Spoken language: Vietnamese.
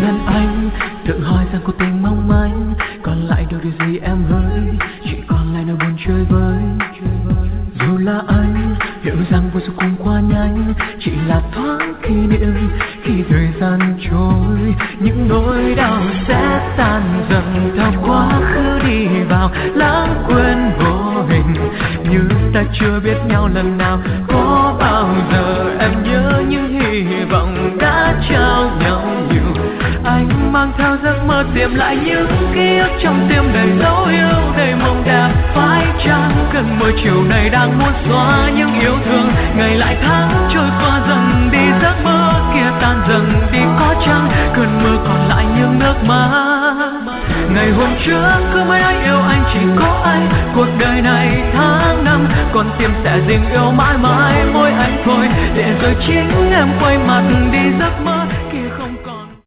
lần anh tự hỏi rằng cuộc tình mong manh, còn lại được điều gì em hỡi, chỉ còn lại nỗi buồn chơi vơi. Dù là anh hiểu rằng vui xuân cùng qua nhanh, chỉ là thoáng kỷ niệm khi thời gian trôi. Những nỗi đau sẽ tan dần theo quá khứ đi vào lãng quên vô hình, như ta chưa biết nhau lần nào. Có bao giờ em nhớ những hy vọng đã trao nhau nhiều, anh mang theo giấc mơ tìm lại những ký ức trong tim đầy dấu yêu, đầy mong đẹp. Phải chăng cơn mưa chiều này đang muốn xóa những yêu thương, ngày lại tháng trôi qua dần đi, giấc mơ kia tan dần đi. Có chăng cơn mưa còn lại những nước mắt ngày hôm trước cứ mấy anh yêu anh, chỉ có anh. Cuộc đời này tháng năm con tim sẽ dình yêu mãi mãi mỗi anh thôi, để rồi chính em quay mặt đi giấc mơ.